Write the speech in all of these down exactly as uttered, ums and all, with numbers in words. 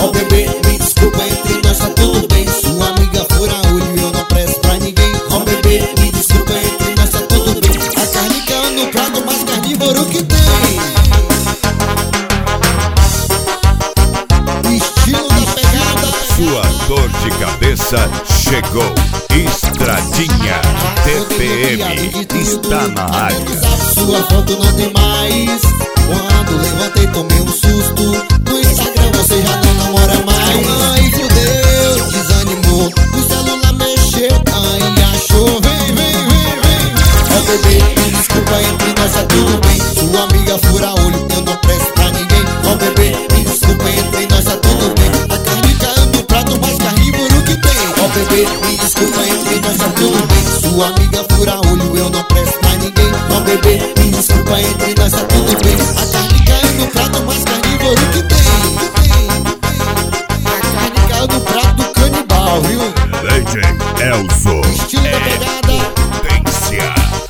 Ó bebê, me desculpa, entre nós tá tudo bem. Sua amiga fura olho, eu não presto pra ninguém. Ó bebê, me desculpa, entre nós tá tudo bem. A carne caiu no prato mais carnívoro que tem. Estilo da pegada. Sua dor de cabeça chegou. Estradinha T P M está na área. Sua foto não tem mais. Quando levantei tomei um susto. No Instagram você já não namora mais. Ai, fudeu, desanimou. O celular mexeu, ai, achou. Vem, vem, vem, vem. Ó bebê, me desculpa, entre nós tá tudo bem. Sua amiga fura olho, eu não presto pra ninguém. Ó bebê, me desculpa, entre nós tá tudo bem. A carne caiu no prato mais carnívoro que tem. Ó bebê, me desculpa, entre nós tá tudo bem. Sua amiga fura olho, eu não presto pra ninguém. Ó bebê, me desculpa, entre nós tá tudo bem. A carne caiu no prato mais carnívoro que tem. A carne caiu no prato do canibal, viu? D J Elzo Estilo da pegada. potência.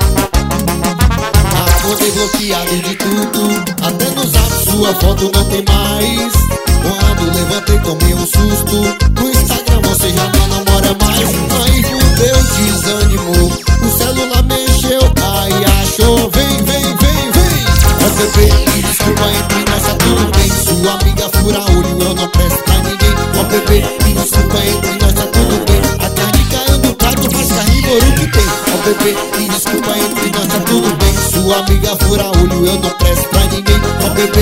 A conta é bloqueada de tudo. Até no zap sua foto não tem mais. Quando levantei tomei um susto. No Instagram você já não namora mais. Ai, fudeu, desanimou. O celular mexeu, ai, achou. Vem, vem, vem, vem. Ó bebê, me desculpa, entre nós tá tudo bem. Sua amiga fura olho, eu não presto pra ninguém. Ó bebê, me desculpa, entre nós tá tudo bem. A carne caiu no prato mais carnívoro que tem. Ó bebê, me desculpa, entre nós tá tudo bem. Sua amiga fura olho, eu não presto pra ninguém. Ó bebê,